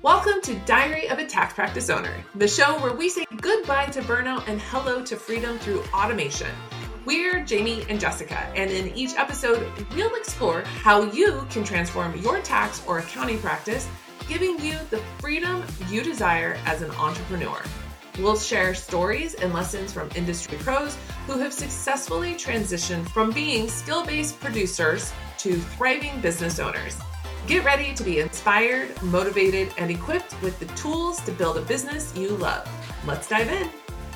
Welcome to Diary of a Tax Practice Owner, the show where we say goodbye to burnout and hello to freedom through automation. We're Jamie and Jessica, and in each episode, we'll explore how you can transform your tax or accounting practice, giving you the freedom you desire as an entrepreneur. We'll share stories and lessons from industry pros who have successfully transitioned from being skill-based producers to thriving business owners. Get ready to be inspired, motivated, and equipped with the tools to build a business you love. Let's dive in.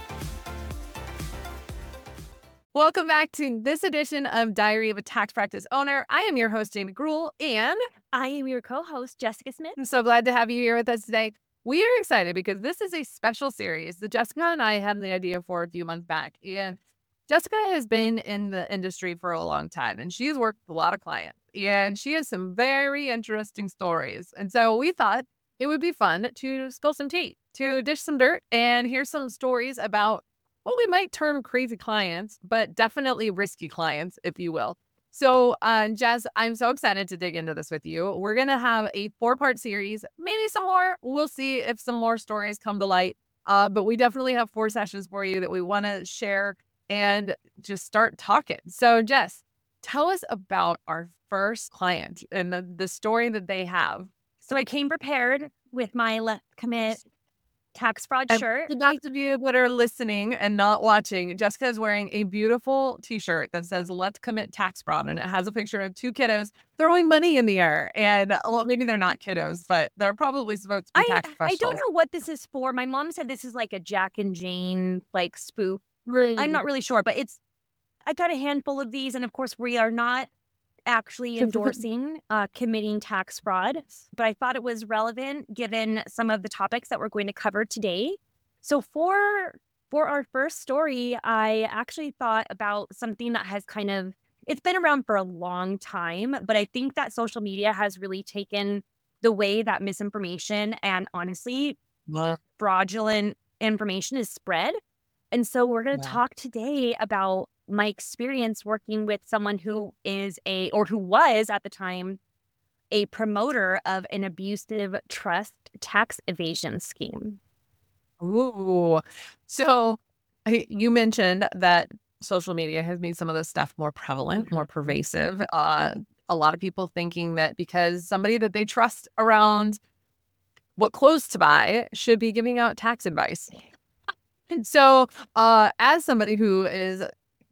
Welcome back to this edition of Diary of a Tax Practice Owner. I am your host, Jamie Gruhl, and I am your co-host, Jessica Smith. I'm so glad to have you here with us today. We are excited because this is a special series that Jessica and I had the idea for a few months back. And Jessica has been in the industry for a long time, and she's worked with a lot of clients, and she has some very interesting stories. And so we thought it would be fun to spill some tea, to dish some dirt, and hear some stories about what we might term crazy clients, but definitely risky clients, if you will. So, Jess, I'm so excited to dig into this with you. We're going to have a 4-part series, maybe some more. We'll see if some more stories come to light. But we definitely have 4 sessions for you that we want to share and just start talking. So, Jess, tell us about our first client and the story that they have. So I came prepared with my Let's Commit tax fraud shirt. For those of you that are listening and not watching, Jessica is wearing a beautiful t-shirt that says Let's Commit Tax Fraud, and it has a picture of 2 kiddos throwing money in the air. And well, maybe they're not kiddos, but they're probably supposed to be tax professionals. I don't know what this is for. My mom said this is like a Jack and Jane like spoof. Really? I'm not really sure, but I got a handful of these, and of course we are not actually endorsing committing tax fraud, but I thought it was relevant given some of the topics that we're going to cover today. So for our first story, I actually thought about something that has it's been around for a long time, but I think that social media has really taken the way that misinformation and honestly fraudulent information is spread. And so we're going to talk today about my experience working with someone who was at the time a promoter of an abusive trust tax evasion scheme. Ooh. So you mentioned that social media has made some of this stuff more prevalent, more pervasive. A lot of people thinking that because somebody that they trust around what clothes to buy should be giving out tax advice. And so as somebody who is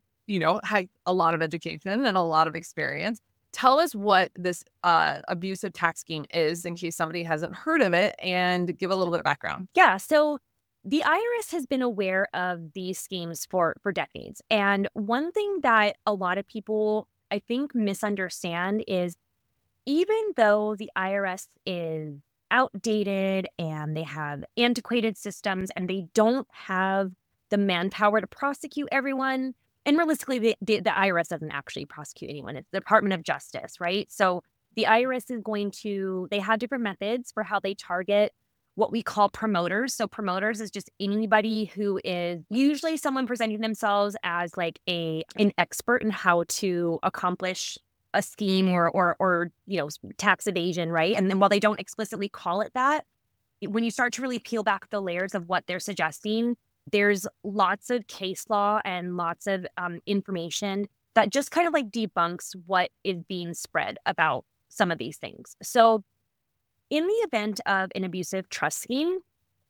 had a lot of education and a lot of experience, tell us what this abusive tax scheme is in case somebody hasn't heard of it, and give a little bit of background. Yeah, so the IRS has been aware of these schemes for decades. And one thing that a lot of people, I think, misunderstand is even though the IRS is outdated and they have antiquated systems and they don't have the manpower to prosecute everyone, and realistically, the IRS doesn't actually prosecute anyone. It's the Department of Justice, right? So the IRS is they have different methods for how they target what we call promoters. So promoters is just anybody who is usually someone presenting themselves as like an expert in how to accomplish a scheme or tax evasion, right? And then while they don't explicitly call it that, when you start to really peel back the layers of what they're suggesting, there's lots of case law and lots of information that just kind of like debunks what is being spread about some of these things. So in the event of an abusive trust scheme,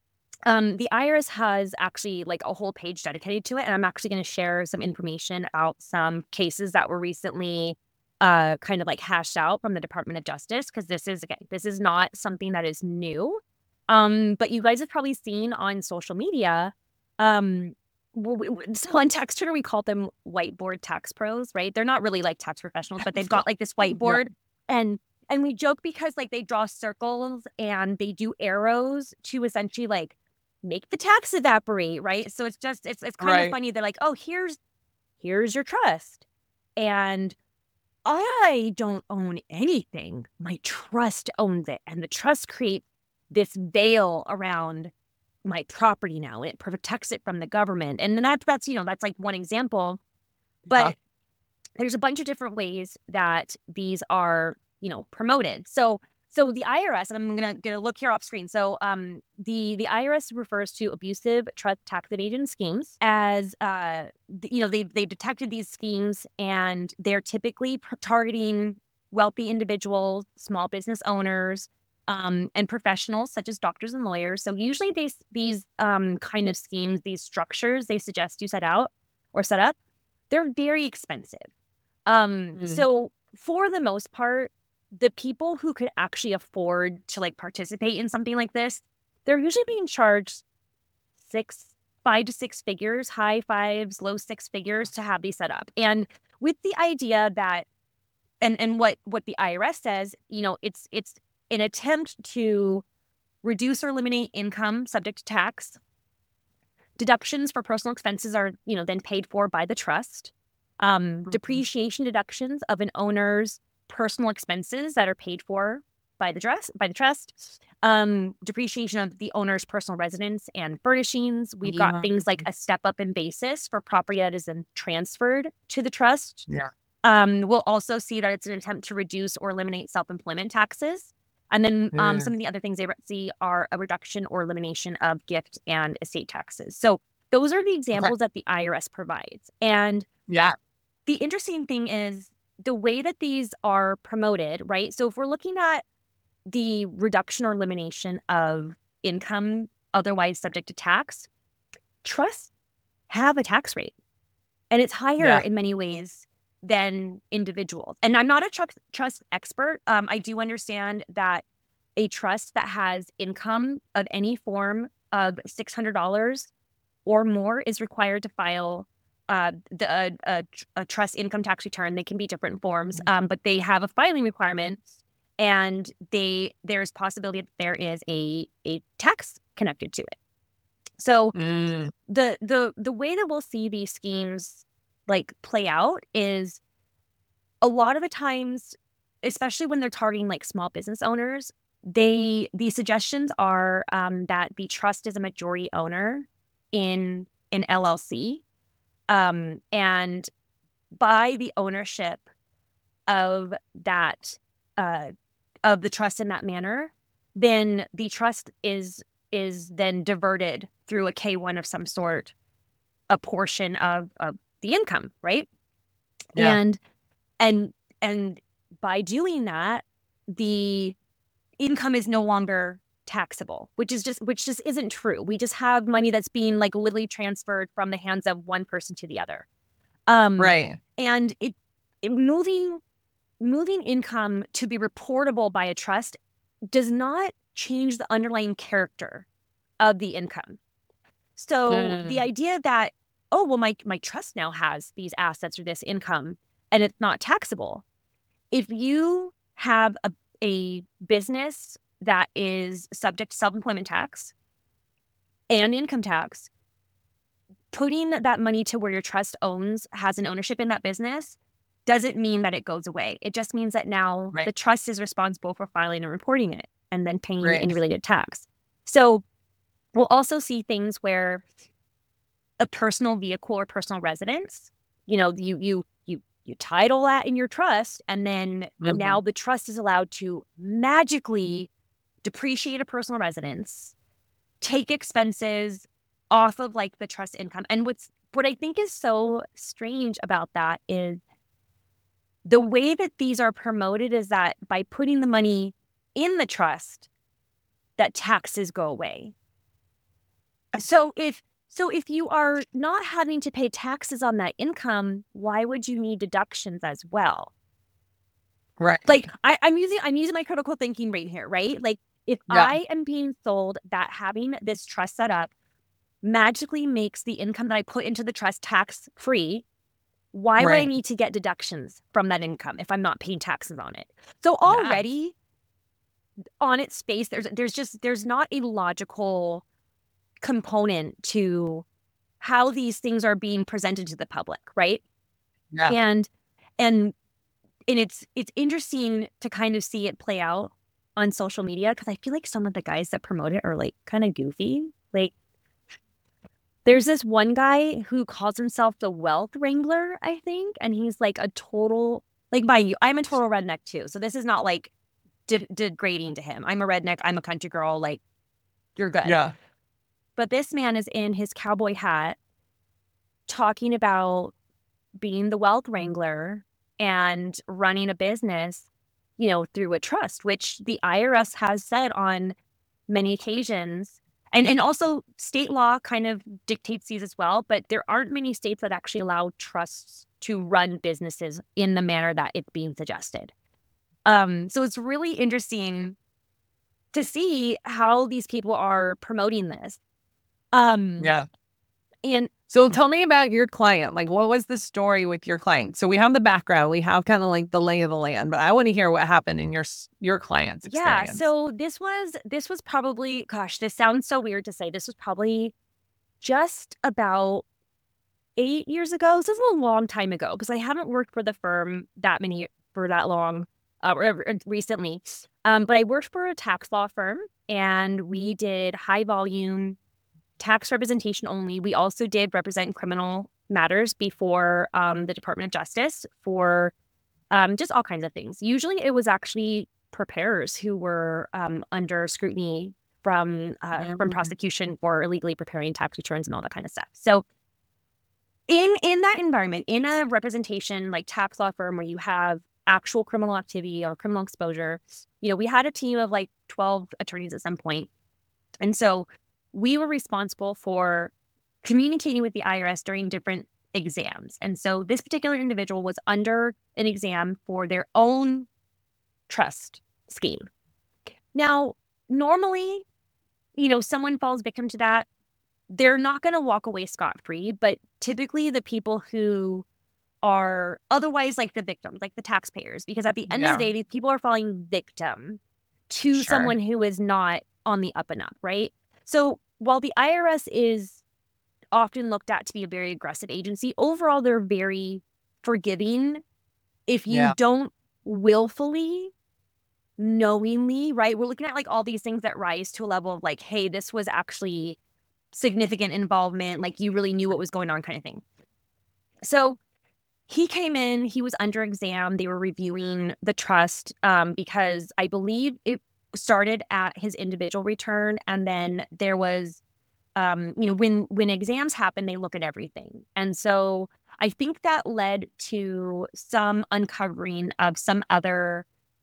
the IRS has actually like a whole page dedicated to it. And I'm actually going to share some information about some cases that were recently kind of like hashed out from the Department of Justice, because this is not something that is new. But you guys have probably seen on social media, so on Taxterra, we call them whiteboard tax pros, right? They're not really like tax professionals, but they've got like this whiteboard, and we joke because like they draw circles and they do arrows to essentially like make the tax evaporate, right? So it's kind of funny. They're like, oh, here's your trust, and I don't own anything. My trust owns it, and the trust creates this veil around my property now. It protects it from the government. And then that's like one example. But there's a bunch of different ways that these are, promoted. So So the IRS, and I'm gonna look here off screen. So the IRS refers to abusive trust tax evasion schemes as they detected these schemes, and they're typically targeting wealthy individuals, small business owners, and professionals such as doctors and lawyers. So usually these kind of schemes, these structures they suggest you set up, they're very expensive. So for the most part, the people who could actually afford to like participate in something like this, they're usually being charged 5 to 6 figures, high fives, low 6 figures to have these set up. And with the idea that, and what the IRS says, it's an attempt to reduce or eliminate income subject to tax. Deductions for personal expenses are, then paid for by the trust. Depreciation deductions of an owner's personal expenses that are paid for by the trust. Depreciation of the owner's personal residence and furnishings. We've got things like a step up in basis for property that is then transferred to the trust. Yeah. We'll also see that it's an attempt to reduce or eliminate self-employment taxes. And then some of the other things they see are a reduction or elimination of gift and estate taxes. So those are the examples that the IRS provides. And the interesting thing is the way that these are promoted, right? So if we're looking at the reduction or elimination of income otherwise subject to tax, trusts have a tax rate, and it's higher in many ways than individuals. And I'm not a trust expert. I do understand that a trust that has income of any form of $600 or more is required to file a trust income tax return. They can be different forms, but they have a filing requirement, and there's possibility that there is a tax connected to it. So the way that we'll see these schemes like play out is a lot of the times, especially when they're targeting like small business owners, the suggestions are that the trust is a majority owner in an LLC. And by the ownership of that, of the trust in that manner, then the trust is then diverted through a K-1 of some sort, a portion of the income, right? Yeah. And by doing that, the income is no longer taxable, which just isn't true. We just have money that's being like literally transferred from the hands of one person to the other. Right. And it moving income to be reportable by a trust does not change the underlying character of the income. So the idea that, oh, well, my trust now has these assets or this income and it's not taxable. If you have a business that is subject to self-employment tax and income tax, putting that money to where your trust has an ownership in that business doesn't mean that it goes away. It just means that now the trust is responsible for filing and reporting it and then paying any related tax. So we'll also see things where a personal vehicle or personal residence, you title that in your trust, and then now the trust is allowed to magically depreciate a personal residence, take expenses off of like the trust income. And what I think is so strange about that is the way that these are promoted is that by putting the money in the trust, that taxes go away. So if you are not having to pay taxes on that income, why would you need deductions as well? Right. Like I'm using my critical thinking right here, right? Like if I am being sold that having this trust set up magically makes the income that I put into the trust tax free, why would I need to get deductions from that income if I'm not paying taxes on it? So already on its face, there's not a logical component to how these things are being presented to the public, right? Yeah. And it's interesting to kind of see it play out on social media, because I feel like some of the guys that promote it are like kind of goofy. Like there's this one guy who calls himself the Wealth Wrangler, I think, and he's like a total, like, mind you, I'm a total redneck too, so this is not like degrading to him. I'm a redneck. I'm a country girl. Like, you're good. Yeah. But this man is in his cowboy hat talking about being the wealth wrangler and running a business, through a trust, which the IRS has said on many occasions. And also state law kind of dictates these as well, but there aren't many states that actually allow trusts to run businesses in the manner that it's being suggested. So it's really interesting to see how these people are promoting this. Yeah. And so tell me about your client. Like, what was the story with your client? So we have the background, we have kind of like the lay of the land, but I want to hear what happened in your client's experience. Yeah. So this was probably, gosh, this sounds so weird to say. This was probably just about 8 years ago. This is a long time ago because I haven't worked for the firm for that long or recently. But I worked for a tax law firm, and we did high volume tax representation only. We also did represent criminal matters before the Department of Justice for just all kinds of things. Usually it was actually preparers who were under scrutiny from prosecution for illegally preparing tax returns and all that kind of stuff. So in that environment, in a representation like tax law firm where you have actual criminal activity or criminal exposure, we had a team of like 12 attorneys at some point. And so we were responsible for communicating with the IRS during different exams. And so this particular individual was under an exam for their own trust scheme. Now, normally, someone falls victim to that, they're not going to walk away scot-free, but typically the people who are otherwise like the victims, like the taxpayers, because at the end of the day, these people are falling victim to someone who is not on the up and up, right? So while the IRS is often looked at to be a very aggressive agency, overall, they're very forgiving if you don't willfully, knowingly, right? We're looking at like all these things that rise to a level of like, hey, this was actually significant involvement, like you really knew what was going on kind of thing. So he came in, he was under exam. They were reviewing the trust because I believe it started at his individual return. And then there was, when exams happen, they look at everything. And so I think that led to some uncovering of some other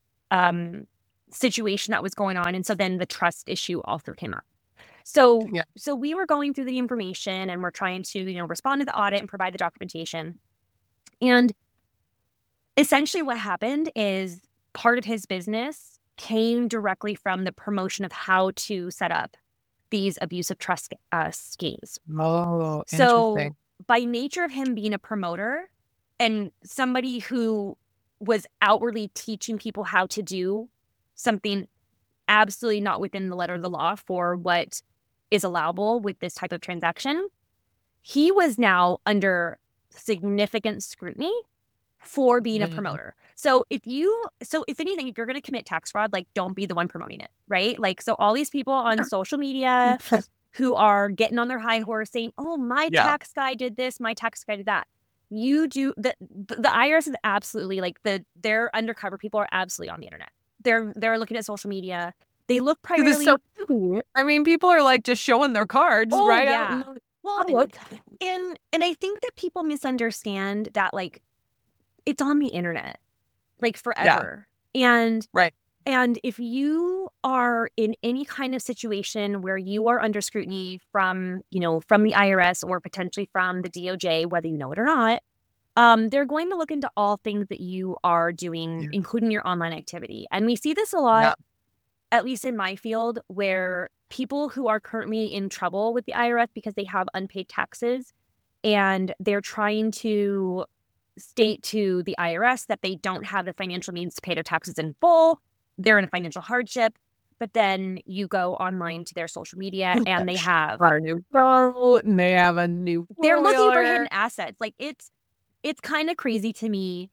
situation that was going on. And so then the trust issue also came up. So we were going through the information and we're trying to, respond to the audit and provide the documentation. And essentially what happened is part of his business came directly from the promotion of how to set up these abusive trust schemes. Oh, interesting. So by nature of him being a promoter and somebody who was outwardly teaching people how to do something absolutely not within the letter of the law for what is allowable with this type of transaction, he was now under significant scrutiny for being a promoter. So if anything, if you're going to commit tax fraud, like don't be the one promoting it, right? Like, so all these people on social media who are getting on their high horse saying, oh, my tax guy did this, my tax guy did that. You do the IRS is absolutely like their undercover people are absolutely on the internet. They're looking at social media. They look primarily. I mean, people are like just showing their cards, right? Yeah. Well, and I think that people misunderstand that like it's on the internet, like forever. And and if you are in any kind of situation where you are under scrutiny from the IRS or potentially from the DOJ, whether you know it or not, they're going to look into all things that you are doing, including your online activity. And we see this a lot, at least in my field, where people who are currently in trouble with the IRS because they have unpaid taxes and they're trying to state to the IRS that they don't have the financial means to pay their taxes in full. They're in a financial hardship. But then you go online to their social media and they have a new boat and they have a new they're looking for hidden assets. Like it's kind of crazy to me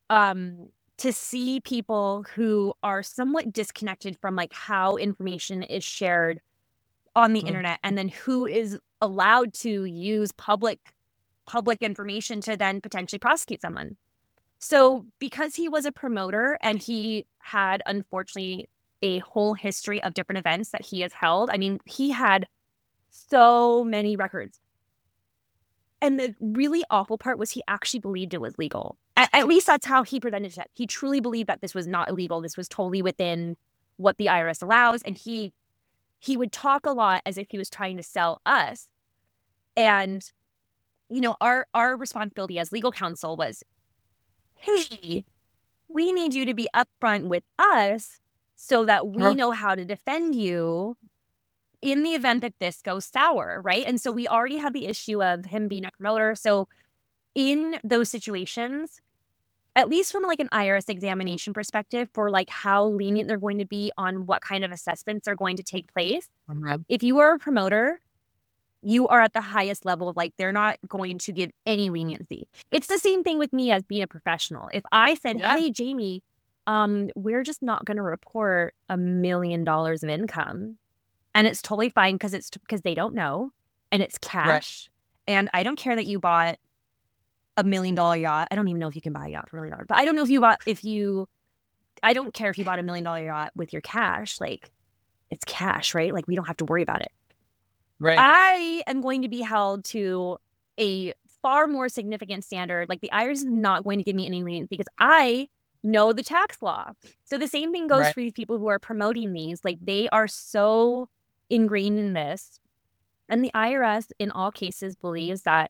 to see people who are somewhat disconnected from like how information is shared on the internet and then who is allowed to use public information to then potentially prosecute someone. So because he was a promoter and he had, unfortunately, a whole history of different events that he has held, I mean, he had so many records. And the really awful part was he actually believed it was legal. At least that's how he presented it. He truly believed that this was not illegal. This was totally within what the IRS allows. And he would talk a lot as if he was trying to sell us. And, you know, our responsibility as legal counsel was, hey, we need you to be upfront with us so that we know how to defend you in the event that this goes sour, right? And so we already have the issue of him being a promoter. So in those situations, at least from like an IRS examination perspective for like how lenient they're going to be on what kind of assessments are going to take place, if you are a promoter, you are at the highest level of like, they're not going to give any leniency. It's the same thing with me as being a professional. If I said, hey, Jamie, we're just not going to report $1 million of income, and it's totally fine because they don't know, and it's cash. Right. And I don't care that you bought $1 million yacht. I don't even know if you can buy a yacht for $1 million, but I don't know I don't care if you bought $1 million yacht with your cash. Like, it's cash, right? Like, we don't have to worry about it. Right. I am going to be held to a far more significant standard. Like, the IRS is not going to give me any leniency because I know the tax law. So the same thing goes for these people who are promoting these. Like, they are so ingrained in this. And the IRS, in all cases, believes that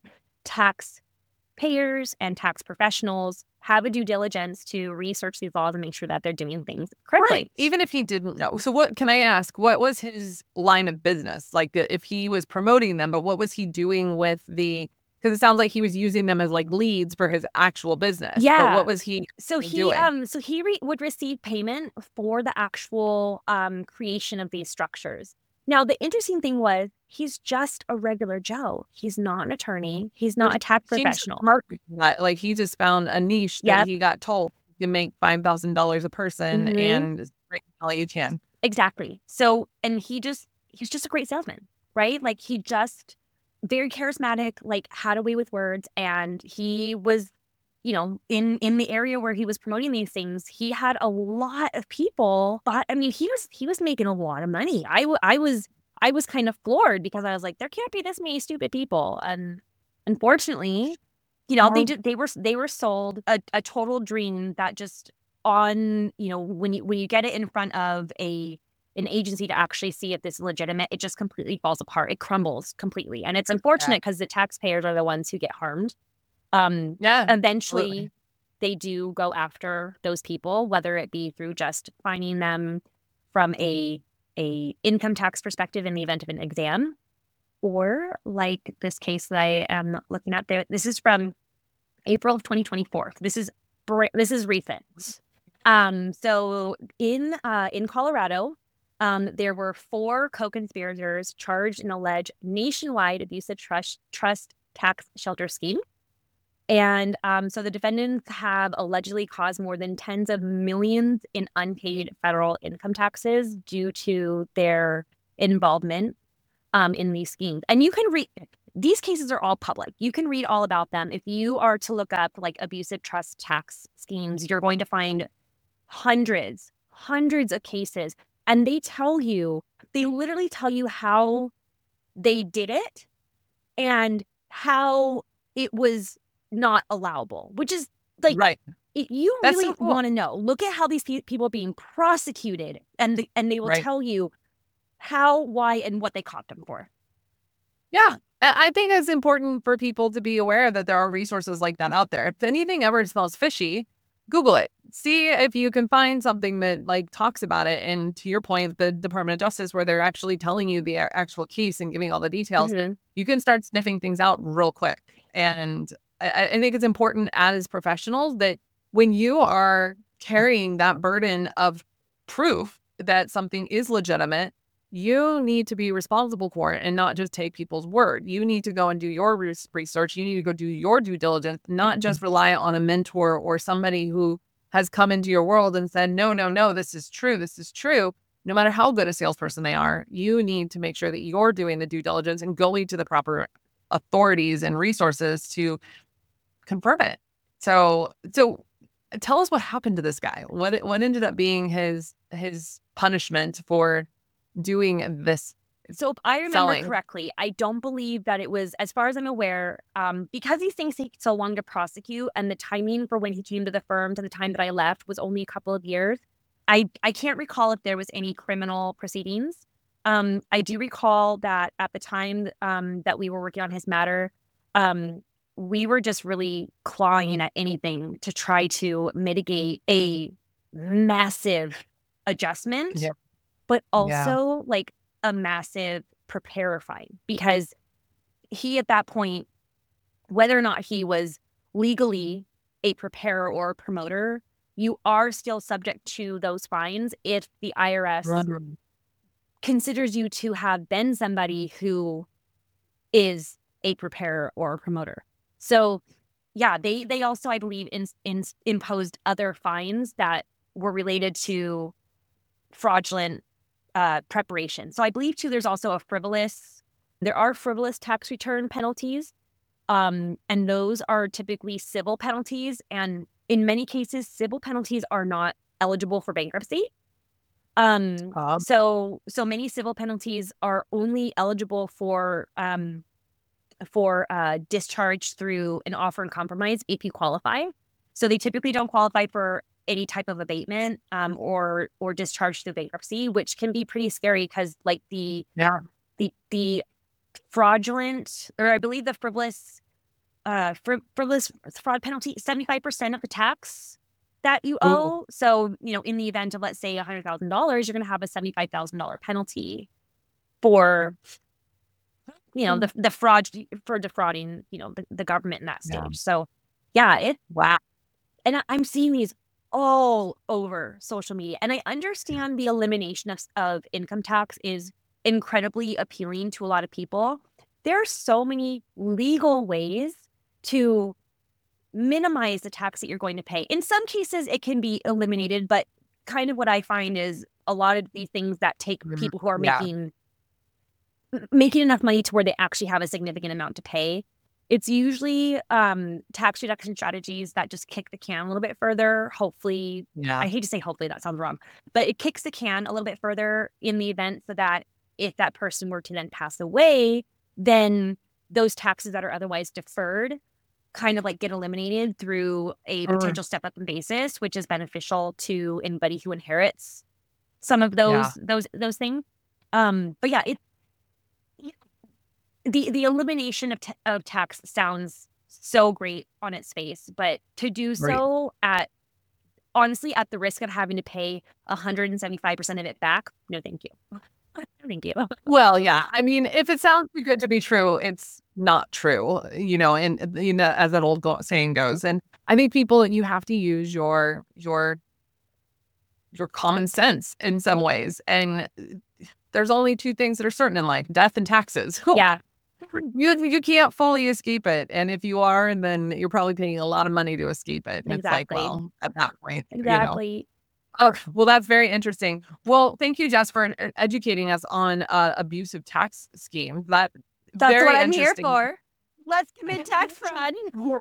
taxpayers and tax professionals have a due diligence to research these laws and make sure that they're doing things correctly. Right. Even if he didn't know. So what can I ask? What was his line of business? Like, if he was promoting them, but what was he doing with because it sounds like he was using them as like leads for his actual business. Yeah. But what was he doing? So he would receive payment for the actual creation of these structures. Now, the interesting thing was he's just a regular Joe. He's not an attorney. He's not a tax professional. Like, he just found a niche that he got told you can make $5,000 a person and bring all you can. Exactly. So, and he's just a great salesman, right? Like, he just very charismatic, like had a way with words. And he was, you know, in the area where he was promoting these things, he had a lot of people. But I mean, he was making a lot of money. I was kind of floored because I was like, there can't be this many stupid people. And unfortunately, you know, they were sold a total dream that just on, you know, when you get it in front of an agency to actually see if this is legitimate, it just completely falls apart. It crumbles completely. And it's unfortunate because the taxpayers are the ones who get harmed. Eventually they do go after those people, whether it be through just fining them from a income tax perspective in the event of an exam, or like this case that I am looking at there. This is from April of 2024. This is recent. So in Colorado, there were 4 co-conspirators charged in alleged nationwide abusive trust tax shelter scheme. And so the defendants have allegedly caused more than tens of millions in unpaid federal income taxes due to their involvement in these schemes. And you can read, these cases are all public. You can read all about them. If you are to look up like abusive trust tax schemes, you're going to find hundreds of cases. And they literally tell you how they did it and how it was not allowable, which is like, you really want to know. Look at how these people are being prosecuted, and they will tell you how, why, and what they caught them for. Yeah. I think it's important for people to be aware that there are resources like that out there. If anything ever smells fishy, Google it. See if you can find something that like talks about it. And to your point, the Department of Justice, where they're actually telling you the actual case and giving all the details, you can start sniffing things out real quick. And I think it's important as professionals that when you are carrying that burden of proof that something is legitimate, you need to be responsible for it and not just take people's word. You need to go and do your research. You need to go do your due diligence, not just rely on a mentor or somebody who has come into your world and said, no, this is true. This is true. No matter how good a salesperson they are, you need to make sure that you're doing the due diligence and going to the proper authorities and resources to confirm it. So tell us what happened to this guy. What ended up being his punishment for doing this? So if I remember Selling. correctly, I don't believe that it was, as far as I'm aware, because these things take so long to prosecute, and the timing for when he came to the firm to the time that I left was only a couple of years. I can't recall if there was any criminal proceedings. I do recall that at the time that we were working on his matter, we were just really clawing at anything to try to mitigate a massive adjustment, Yep. but also like a massive preparer fine, because he, at that point, whether or not he was legally a preparer or a promoter, you are still subject to those fines if the IRS considers you to have been somebody who is a preparer or a promoter. So yeah, they also, I believe, imposed other fines that were related to fraudulent preparation. So I believe too, there are frivolous tax return penalties, and those are typically civil penalties. And in many cases, civil penalties are not eligible for bankruptcy. So many civil penalties are only eligible for discharge through an offer and compromise if you qualify. So they typically don't qualify for any type of abatement or discharge through bankruptcy, which can be pretty scary, because like the fraudulent, or I believe the frivolous fraud penalty, 75% of the tax that you owe. So, in the event of, let's say, $100,000, you're going to have a $75,000 penalty for, the fraud, for defrauding, the government in that stage. Yeah. So yeah, wow. And I'm seeing these all over social media. And I understand the elimination of income tax is incredibly appealing to a lot of people. There are so many legal ways to minimize the tax that you're going to pay. In some cases, it can be eliminated, but kind of what I find is a lot of these things that take people who are making enough money to where they actually have a significant amount to pay. It's usually tax reduction strategies that just kick the can a little bit further. Hopefully, I hate to say hopefully, that sounds wrong, but it kicks the can a little bit further in the event so that if that person were to then pass away, then those taxes that are otherwise deferred kind of like get eliminated through a potential step up in basis, which is beneficial to anybody who inherits some of those things. But yeah, the elimination of tax sounds so great on its face, but to do so honestly at the risk of having to pay 175% of it back, no thank you. No thank you. Well, yeah. I mean, if it sounds too good to be true, it's not true, and as that old saying goes. And I think you have to use your common sense in some ways. And there's only two things that are certain in life: death and taxes. Yeah. You can't fully escape it. And if you are, then you're probably paying a lot of money to escape it. And Exactly. it's like, well, at that point, Exactly. Oh, well, that's very interesting. Well, thank you, Jess, for educating us on abusive tax scheme. That's very what I'm here interesting. for. Let's commit tax fraud.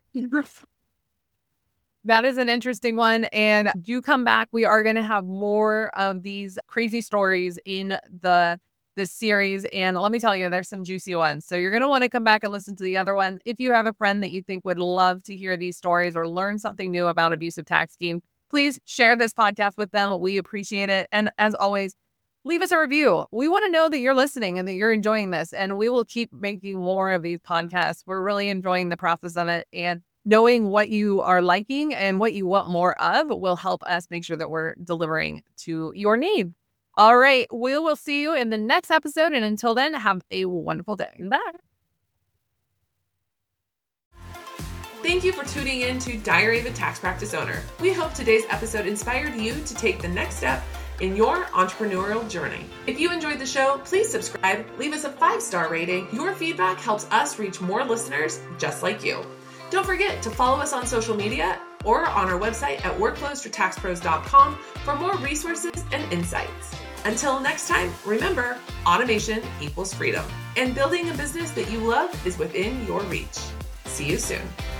That is an interesting one. And do come back. We are going to have more of these crazy stories in this series. And let me tell you, there's some juicy ones. So you're going to want to come back and listen to the other ones. If you have a friend that you think would love to hear these stories or learn something new about abusive tax scheme, please share this podcast with them. We appreciate it. And as always, leave us a review. We want to know that you're listening and that you're enjoying this. And we will keep making more of these podcasts. We're really enjoying the process of it. And knowing what you are liking and what you want more of will help us make sure that we're delivering to your need. All right. We will see you in the next episode. And until then, have a wonderful day. Bye. Thank you for tuning in to Diary of a Tax Practice Owner. We hope today's episode inspired you to take the next step in your entrepreneurial journey. If you enjoyed the show, please subscribe, leave us a 5-star rating. Your feedback helps us reach more listeners just like you. Don't forget to follow us on social media or on our website at workflowsfortaxpros.com for more resources and insights. Until next time, remember, automation equals freedom, and building a business that you love is within your reach. See you soon.